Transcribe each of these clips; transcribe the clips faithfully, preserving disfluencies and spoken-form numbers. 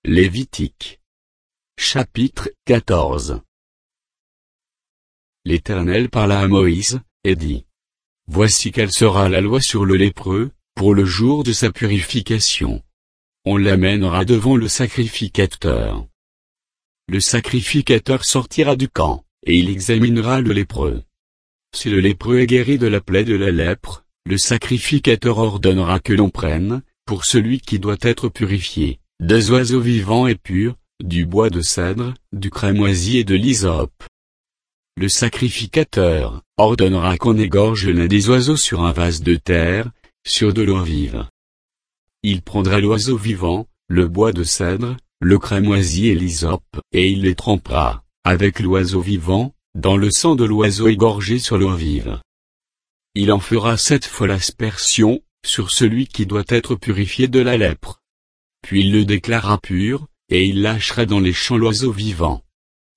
Lévitique. Chapitre quatorze. L'Éternel parla à Moïse, et dit. Voici quelle sera la loi sur le lépreux, pour le jour de sa purification. On l'amènera devant le sacrificateur. Le sacrificateur sortira du camp, et il examinera le lépreux. Si le lépreux est guéri de la plaie de la lèpre, le sacrificateur ordonnera que l'on prenne, pour celui qui doit être purifié, deux oiseaux vivants et purs, du bois de cèdre, du cramoisi et de l'hysope. Le sacrificateur ordonnera qu'on égorge l'un des oiseaux sur un vase de terre, sur de l'eau vive. Il prendra l'oiseau vivant, le bois de cèdre, le cramoisi et l'hysope, et il les trempera, avec l'oiseau vivant, dans le sang de l'oiseau égorgé sur l'eau vive. Il en fera sept fois l'aspersion, sur celui qui doit être purifié de la lèpre. Puis il le déclarera pur, et il lâchera dans les champs l'oiseau vivant.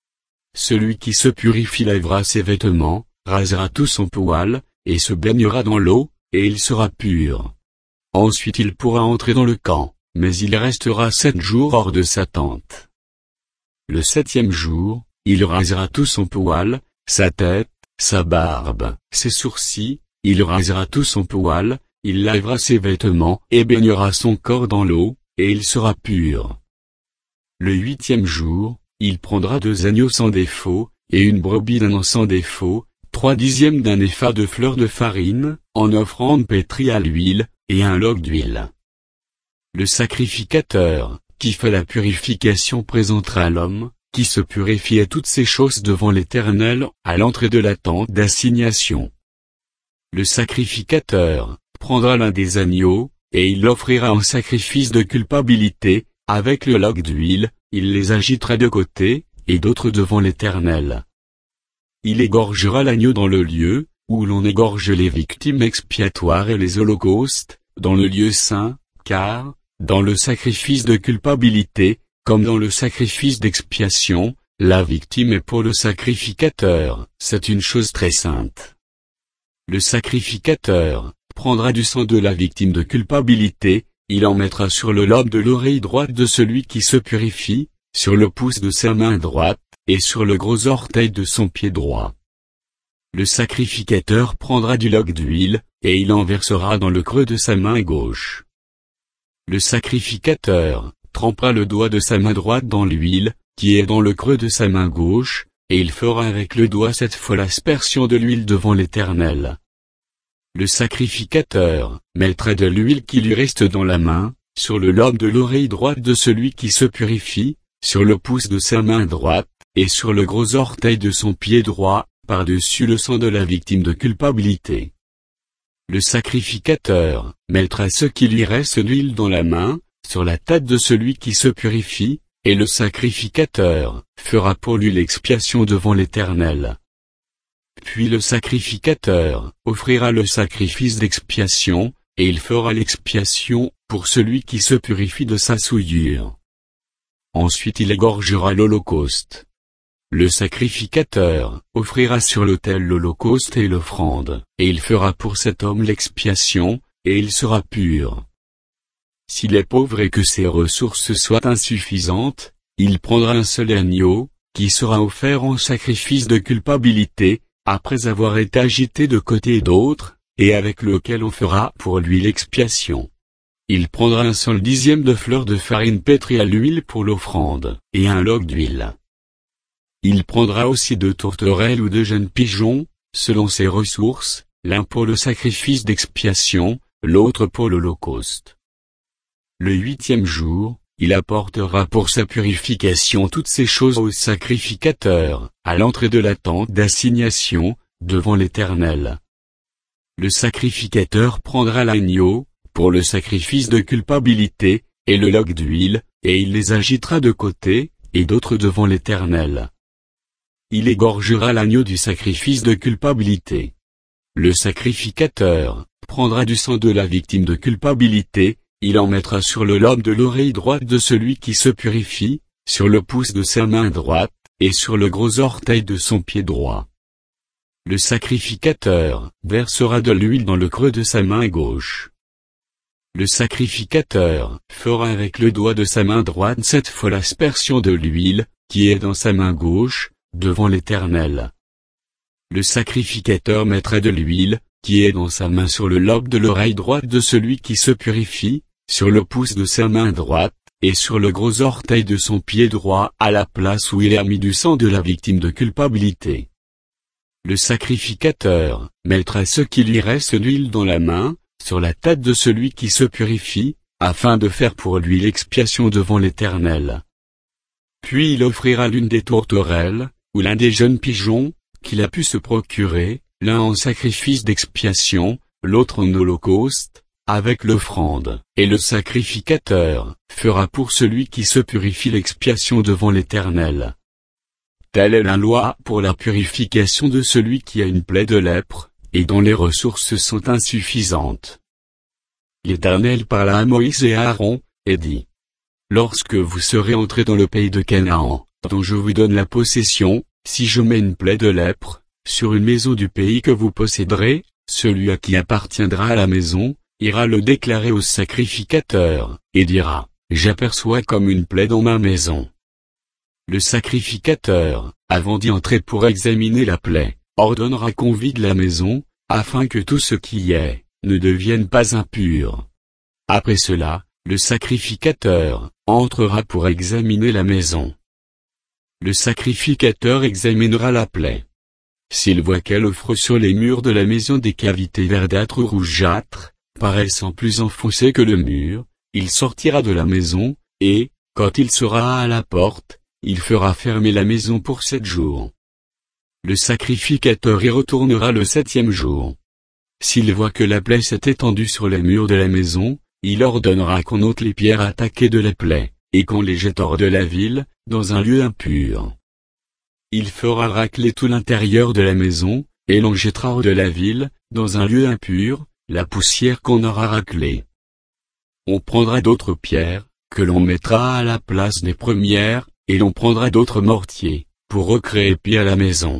Celui qui se purifie lavera ses vêtements, rasera tout son poil, et se baignera dans l'eau, et il sera pur. Ensuite il pourra entrer dans le camp, mais il restera sept jours hors de sa tente. Le septième jour, il rasera tout son poil, sa tête, sa barbe, ses sourcils, il rasera tout son poil, il lavera ses vêtements et baignera son corps dans l'eau, et il sera pur. Le huitième jour, il prendra deux agneaux sans défaut, et une brebis d'un an sans défaut, trois dixièmes d'un épha de fleur de farine, en offrande pétrie à l'huile, et un log d'huile. Le sacrificateur, qui fait la purification présentera l'homme, qui se purifie à toutes ces choses devant l'Éternel, à l'entrée de la tente d'assignation. Le sacrificateur prendra l'un des agneaux, et il l'offrira en sacrifice de culpabilité, avec le log d'huile, il les agitera de côté, et d'autres devant l'Éternel. Il égorgera l'agneau dans le lieu, où l'on égorge les victimes expiatoires et les holocaustes, dans le lieu saint, car, dans le sacrifice de culpabilité, comme dans le sacrifice d'expiation, la victime est pour le sacrificateur, c'est une chose très sainte. Le sacrificateur prendra du sang de la victime de culpabilité, il en mettra sur le lobe de l'oreille droite de celui qui se purifie, sur le pouce de sa main droite, et sur le gros orteil de son pied droit. Le sacrificateur prendra du log d'huile, et il en versera dans le creux de sa main gauche. Le sacrificateur trempera le doigt de sa main droite dans l'huile, qui est dans le creux de sa main gauche, et il fera avec le doigt cette fois l'aspersion de l'huile devant l'Éternel. Le sacrificateur mettra de l'huile qui lui reste dans la main, sur le lobe de l'oreille droite de celui qui se purifie, sur le pouce de sa main droite, et sur le gros orteil de son pied droit, par-dessus le sang de la victime de culpabilité. Le sacrificateur mettra ce qui lui reste d'huile dans la main, sur la tête de celui qui se purifie, et le sacrificateur fera pour lui l'expiation devant l'Éternel. Puis le sacrificateur offrira le sacrifice d'expiation, et il fera l'expiation pour celui qui se purifie de sa souillure. Ensuite il égorgera l'holocauste. Le sacrificateur offrira sur l'autel l'holocauste et l'offrande, et il fera pour cet homme l'expiation, et il sera pur. S'il est pauvre et que ses ressources soient insuffisantes, il prendra un seul agneau, qui sera offert en sacrifice de culpabilité, après avoir été agité de côté et d'autre, et avec lequel on fera pour lui l'expiation. Il prendra un seul dixième de fleur de farine pétrie à l'huile pour l'offrande, et un log d'huile. Il prendra aussi deux tourterelles ou deux jeunes pigeons, selon ses ressources, l'un pour le sacrifice d'expiation, l'autre pour l'holocauste. Le huitième jour, il apportera pour sa purification toutes ces choses au sacrificateur, à l'entrée de la tente d'assignation, devant l'Éternel. Le sacrificateur prendra l'agneau, pour le sacrifice de culpabilité, et le log d'huile, et il les agitera de côté, et d'autres devant l'Éternel. Il égorgera l'agneau du sacrifice de culpabilité. Le sacrificateur prendra du sang de la victime de culpabilité, il en mettra sur le lobe de l'oreille droite de celui qui se purifie, sur le pouce de sa main droite, et sur le gros orteil de son pied droit. Le sacrificateur versera de l'huile dans le creux de sa main gauche. Le sacrificateur fera avec le doigt de sa main droite sept fois l'aspersion de l'huile, qui est dans sa main gauche, devant l'Éternel. Le sacrificateur mettra de l'huile, qui est dans sa main sur le lobe de l'oreille droite de celui qui se purifie, sur le pouce de sa main droite, et sur le gros orteil de son pied droit à la place où il a mis du sang de la victime de culpabilité. Le sacrificateur mettra ce qui lui reste d'huile dans la main, sur la tête de celui qui se purifie, afin de faire pour lui l'expiation devant l'Éternel. Puis il offrira l'une des tourterelles, ou l'un des jeunes pigeons, qu'il a pu se procurer, l'un en sacrifice d'expiation, l'autre en holocauste, avec l'offrande, et le sacrificateur fera pour celui qui se purifie l'expiation devant l'Éternel. Telle est la loi pour la purification de celui qui a une plaie de lèpre, et dont les ressources sont insuffisantes. L'Éternel parla à Moïse et à Aaron, et dit: Lorsque vous serez entrés dans le pays de Canaan, dont je vous donne la possession, si je mets une plaie de lèpre sur une maison du pays que vous posséderez, celui à qui appartiendra à la maison ira le déclarer au sacrificateur, et dira: J'aperçois comme une plaie dans ma maison. Le sacrificateur, avant d'y entrer pour examiner la plaie, ordonnera qu'on vide la maison, afin que tout ce qui y est ne devienne pas impur. Après cela, le sacrificateur entrera pour examiner la maison. Le sacrificateur examinera la plaie. S'il voit qu'elle offre sur les murs de la maison des cavités verdâtres ou rougeâtres, paraissant plus enfoncées que le mur, il sortira de la maison, et, quand il sera à la porte, il fera fermer la maison pour sept jours. Le sacrificateur y retournera le septième jour. S'il voit que la plaie s'est étendue sur les murs de la maison, il ordonnera qu'on ôte les pierres attaquées de la plaie, et qu'on les jette hors de la ville, dans un lieu impur. Il fera racler tout l'intérieur de la maison, et l'on jettera hors de la ville, dans un lieu impur, la poussière qu'on aura raclée. On prendra d'autres pierres, que l'on mettra à la place des premières, et l'on prendra d'autres mortiers, pour recréer pied à la maison.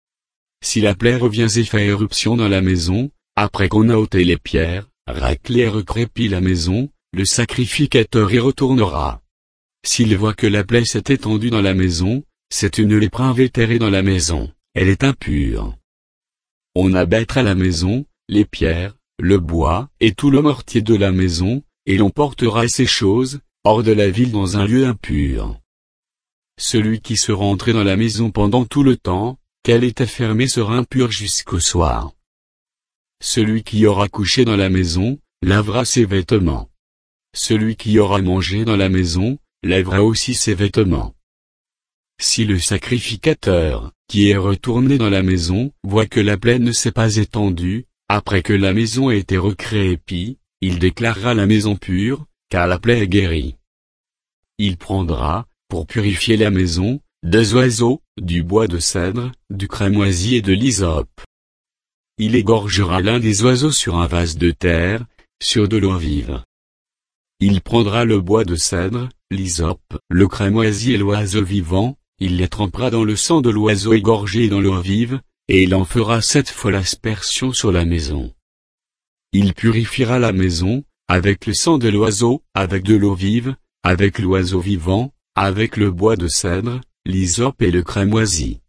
Si la plaie revient et fait éruption dans la maison, après qu'on a ôté les pierres, raclé et recrépi la maison, le sacrificateur y retournera. S'il voit que la plaie s'est étendue dans la maison, c'est une lèpre invétérée dans la maison, elle est impure. On abattra la maison, les pierres, le bois, et tout le mortier de la maison, et l'on portera ces choses, hors de la ville dans un lieu impur. Celui qui sera entré dans la maison pendant tout le temps qu'elle était fermée sera impur jusqu'au soir. Celui qui aura couché dans la maison, lavera ses vêtements. Celui qui aura mangé dans la maison, lavera aussi ses vêtements. Si le sacrificateur, qui est retourné dans la maison, voit que la plaie ne s'est pas étendue, après que la maison a été recréée, puis, il déclarera la maison pure, car la plaie est guérie. Il prendra, pour purifier la maison, deux oiseaux, du bois de cèdre, du cramoisi et de l'hysope. Il égorgera l'un des oiseaux sur un vase de terre, sur de l'eau vive. Il prendra le bois de cèdre, l'hysope, le cramoisi et l'oiseau vivant, il les trempera dans le sang de l'oiseau égorgé et dans l'eau vive, et il en fera sept fois l'aspersion sur la maison. Il purifiera la maison, avec le sang de l'oiseau, avec de l'eau vive, avec l'oiseau vivant, avec le bois de cèdre, l'hysope et le cramoisi.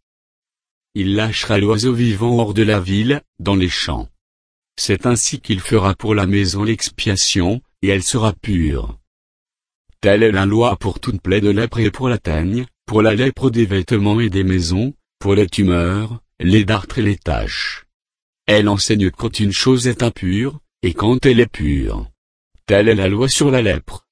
Il lâchera l'oiseau vivant hors de la ville, dans les champs. C'est ainsi qu'il fera pour la maison l'expiation, et elle sera pure. Telle est la loi pour toute plaie de lèpre et pour la teigne, pour la lèpre des vêtements et des maisons, pour les tumeurs, les dartres et les taches. Elle enseigne quand une chose est impure, et quand elle est pure. Telle est la loi sur la lèpre.